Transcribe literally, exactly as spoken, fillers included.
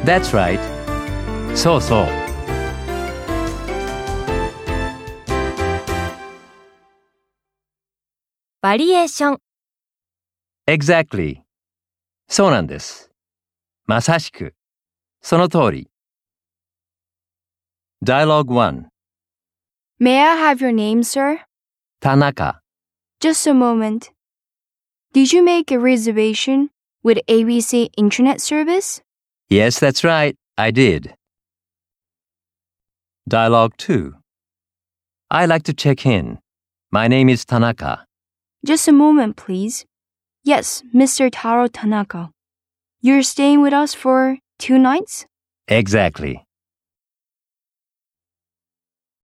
That's right. そうそう。 バリエーション。 Exactly. そうなんです。まさしく。その通り。Dialogue one. May I have your name, sir? 田中。 Just a moment. Did you make a reservation with A B C Internet Service? Yes, that's right. I did. Dialogue two. I like to check in. My name is Tanaka. Just a moment, please. Yes, Mister Taro Tanaka. You're staying with us for two nights? Exactly.